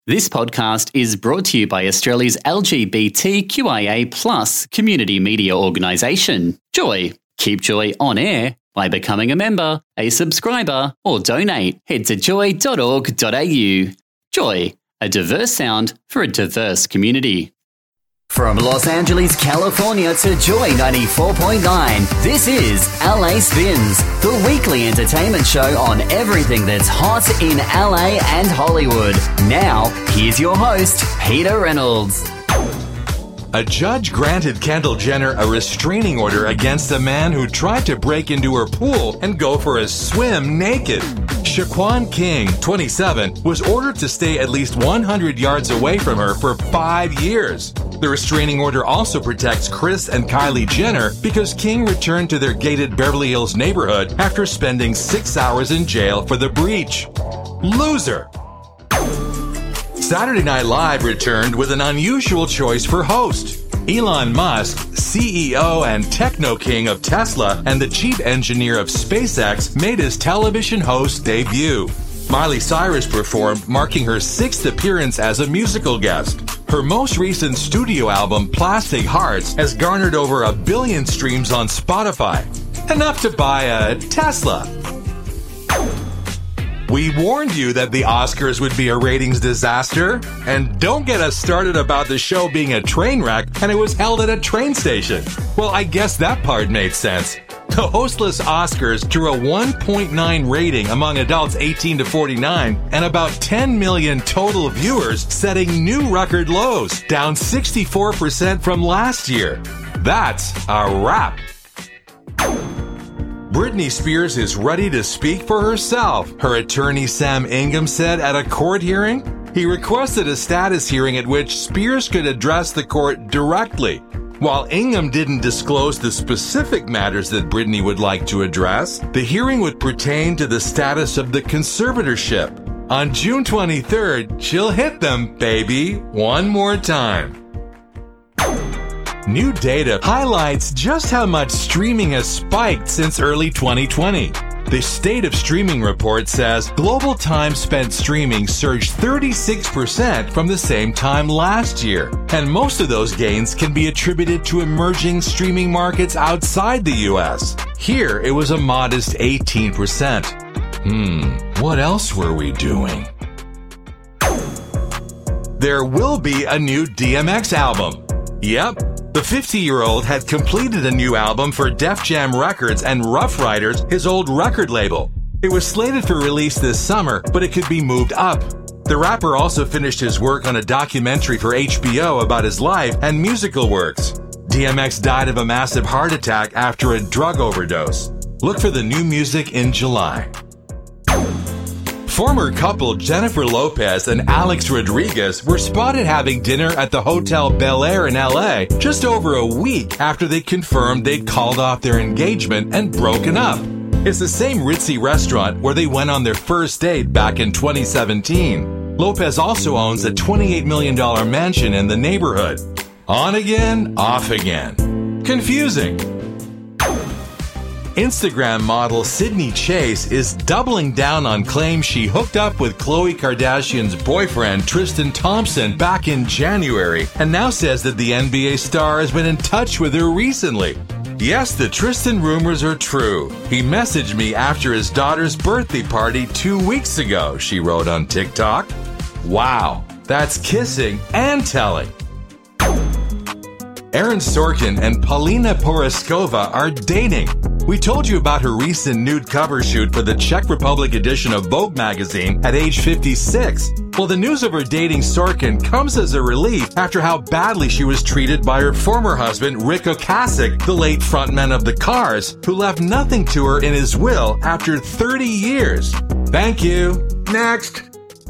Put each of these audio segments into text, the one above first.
This podcast is brought to you by Australia's LGBTQIA+ community media organisation, Joy. Keep Joy on air by becoming a member, a subscriber, or donate. Head to joy.org.au. Joy, a diverse sound for a diverse community. From Los Angeles, California to Joy 94.9, this is LA Spins, the weekly entertainment show on everything that's hot in LA and Hollywood. Now, here's your host, Peter Reynolds. A judge granted Kendall Jenner a restraining order against a man who tried to break into her pool and go for a swim naked. Shaquan King, 27, was ordered to stay at least 100 yards away from her for 5 years. The restraining order also protects Kris and Kylie Jenner because King returned to their gated Beverly Hills neighborhood after spending 6 hours in jail for the breach. Loser! Saturday Night Live returned with an unusual choice for host. Elon Musk, CEO and techno king of Tesla and the chief engineer of SpaceX, made his television host debut. Miley Cyrus performed, marking her 6th appearance as a musical guest. Her most recent studio album, Plastic Hearts, has garnered over 1 billion streams on Spotify. Enough to buy a Tesla. We warned you that the Oscars would be a ratings disaster, and don't get us started about the show being a train wreck and it was held at a train station. Well, I guess that part made sense. The hostless Oscars drew a 1.9 rating among adults 18 to 49 and about 10 million total viewers, setting new record lows, down 64% from last year. That's a wrap. Britney Spears is ready to speak for herself, her attorney Sam Ingham said at a court hearing. He requested a status hearing at which Spears could address the court directly. While Ingham didn't disclose the specific matters that Britney would like to address, the hearing would pertain to the status of the conservatorship. On June 23rd, she'll hit them, baby, one more time. New data highlights just how much streaming has spiked since early 2020. The State of Streaming report says global time spent streaming surged 36% from the same time last year, and most of those gains can be attributed to emerging streaming markets outside the US. Here, it was a modest 18%. What else were we doing? There will be a new DMX album. Yep. The 50-year-old had completed a new album for Def Jam Records and Rough Riders, his old record label. It was slated for release this summer, but it could be moved up. The rapper also finished his work on a documentary for HBO about his life and musical works. DMX died of a massive heart attack after a drug overdose. Look for the new music in July. Former couple Jennifer Lopez and Alex Rodriguez were spotted having dinner at the Hotel Bel Air in LA just over a week after they confirmed they'd called off their engagement and broken up. It's the same ritzy restaurant where they went on their first date back in 2017. Lopez also owns a $28 million mansion in the neighborhood. On again, off again. Confusing. Instagram model Sydney Chase is doubling down on claims she hooked up with Khloe Kardashian's boyfriend Tristan Thompson back in January and now says that the NBA star has been in touch with her recently. Yes, the Tristan rumors are true. He messaged me after his daughter's birthday party 2 weeks ago, she wrote on TikTok. Wow, that's kissing and telling. Aaron Sorkin and Paulina Poroskova are dating. We told you about her recent nude cover shoot for the Czech Republic edition of Vogue magazine at age 56. Well, the news of her dating Sorkin comes as a relief after how badly she was treated by her former husband, Rick Ocasek, the late frontman of The Cars, who left nothing to her in his will after 30 years. Thank you. Next.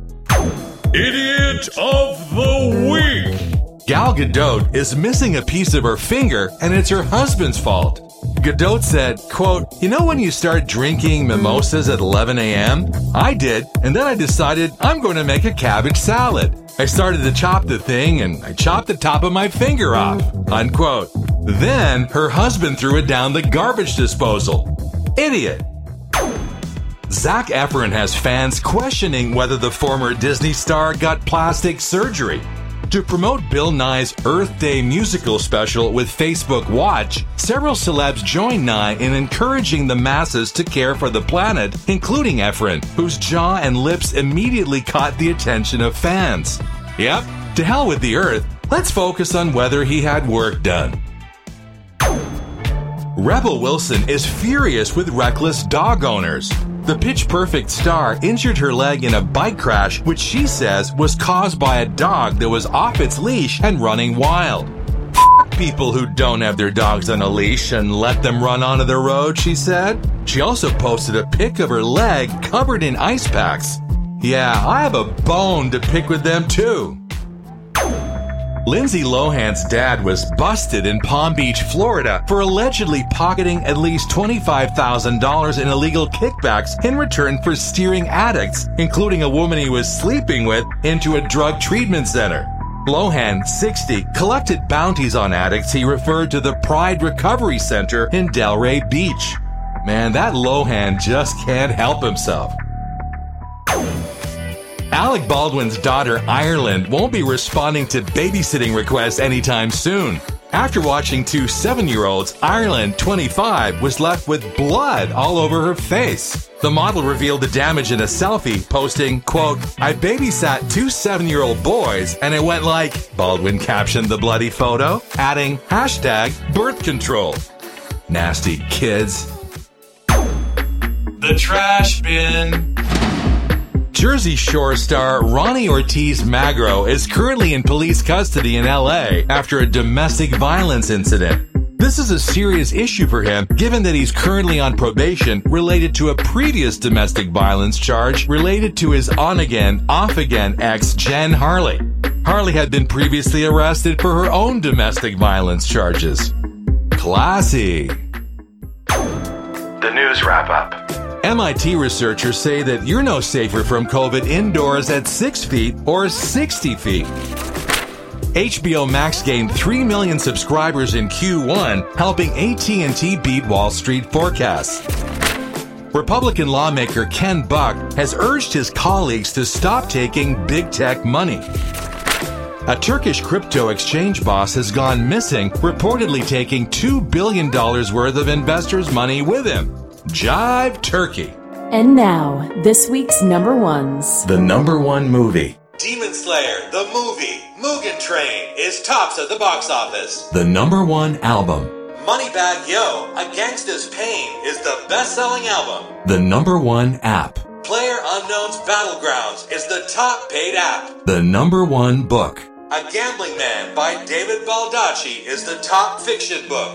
Idiot of the Week. Gal Gadot is missing a piece of her finger, and it's her husband's fault. Gadot said, quote, "You know when you start drinking mimosas at 11 a.m.? I did, and then I decided I'm going to make a cabbage salad. I started to chop the thing, and I chopped the top of my finger off," unquote. Then her husband threw it down the garbage disposal. Idiot. Zac Efron has fans questioning whether the former Disney star got plastic surgery. To promote Bill Nye's Earth Day musical special with Facebook Watch, several celebs joined Nye in encouraging the masses to care for the planet, including Efron, whose jaw and lips immediately caught the attention of fans. Yep, to hell with the Earth, let's focus on whether he had work done. Rebel Wilson is furious with reckless dog owners. The Pitch Perfect star injured her leg in a bike crash, which she says was caused by a dog that was off its leash and running wild. F*** people who don't have their dogs on a leash and let them run onto the road, she said. She also posted a pic of her leg covered in ice packs. Yeah, I have a bone to pick with them too. Lindsay Lohan's dad was busted in Palm Beach, Florida for allegedly pocketing at least $25,000 in illegal kickbacks in return for steering addicts, including a woman he was sleeping with, into a drug treatment center. Lohan, 60, collected bounties on addicts he referred to the Pride Recovery Center in Delray Beach. Man, that Lohan just can't help himself. Alec Baldwin's daughter, Ireland, won't be responding to babysitting requests anytime soon. After watching two 7-year-olds, Ireland, 25, was left with blood all over her face. The model revealed the damage in a selfie, posting, quote, "I babysat two 7-year-old boys, and it went like," Baldwin captioned the bloody photo, adding, #birth control. Nasty kids. The trash bin. Jersey Shore star Ronnie Ortiz Magro is currently in police custody in LA after a domestic violence incident. This is a serious issue for him, given that he's currently on probation related to a previous domestic violence charge related to his on-again, off-again ex, Jen Harley. Harley had been previously arrested for her own domestic violence charges. Classy. The news wrap-up. MIT researchers say that you're no safer from COVID indoors at 6 feet or 60 feet. HBO Max gained 3 million subscribers in Q1, helping AT&T beat Wall Street forecasts. Republican lawmaker Ken Buck has urged his colleagues to stop taking big tech money. A Turkish crypto exchange boss has gone missing, reportedly taking $2 billion worth of investors' money with him. Jive Turkey. And now, this week's number ones. The number one movie. Demon Slayer, the movie, Mugen Train, is tops at the box office. The number one album. Moneybagg Yo, A Gangsta's Pain, is the best-selling album. The number one app. PlayerUnknown's Battlegrounds is the top paid app. The number one book. A Gambling Man by David Baldacci is the top fiction book.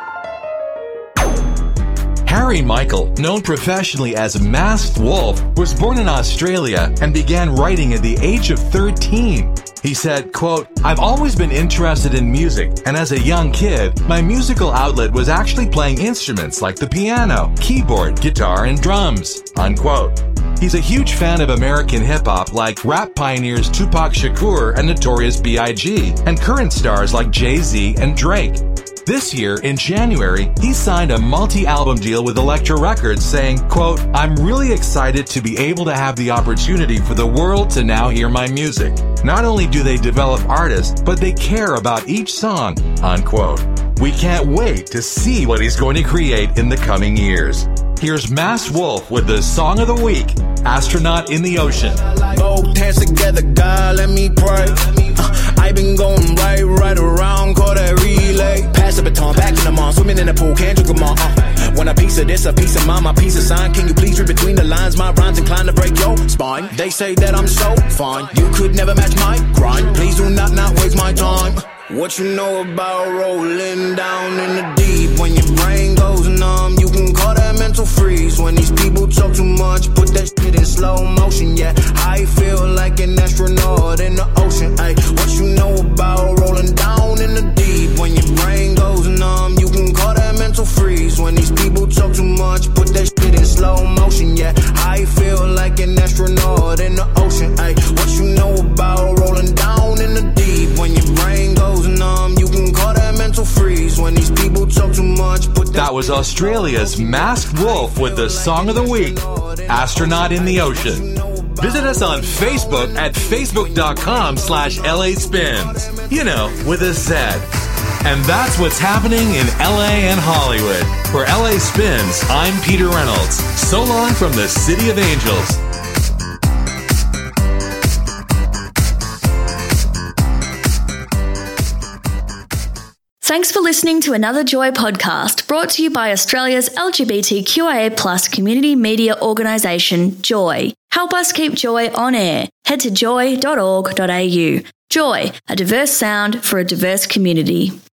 Harry Michael, known professionally as Masked Wolf, was born in Australia and began writing at the age of 13. He said, quote, "I've always been interested in music, and as a young kid, my musical outlet was actually playing instruments like the piano, keyboard, guitar, and drums," unquote. He's a huge fan of American hip-hop like rap pioneers Tupac Shakur and Notorious B.I.G., and current stars like Jay-Z and Drake. This year, in January, he signed a multi-album deal with Elektra Records saying, quote, "I'm really excited to be able to have the opportunity for the world to now hear my music. Not only do they develop artists, but they care about each song," unquote. We can't wait to see what he's going to create in the coming years. Here's Masked Wolf with the song of the week, Astronaut in the Ocean. Both hands together, God, let me pray. I've been going right around, call that relay. Pass the baton, back in the mall, swimming in the pool, can't drink them all. Want a piece of this, a piece of mine, my piece of sign. Can you please read between the lines? My rhymes inclined to break your spine. They say that I'm so fine, you could never match my grind. Please do not waste my time. What you know about rolling down in the deep? When your brain goes numb, you can call that mental freeze. When these people talk too much, put that shit in slow motion. Yeah, I feel like an astronaut in the ocean. Ay, what you know about rolling down in the deep? When your brain goes numb, you can call that mental freeze. When these people talk too much, put that shit in slow motion. Yeah, I feel like an astronaut in the ocean. Ay, what you know about rolling down in the deep? When your brain goes numb, you can call that mental freeze. When these people talk too much, put that was Australia's Masked Wolf with the song of the week, astronaut in the ocean. Visit us on Facebook at facebook.com/LA Spins. You know, with a Z. And that's what's happening in LA and Hollywood. For LA Spins, I'm Peter Reynolds. So long from the City of Angels. Thanks for listening to another Joy podcast brought to you by Australia's LGBTQIA+ community media organisation, Joy. Help us keep Joy on air. Head to joy.org.au. Joy, a diverse sound for a diverse community.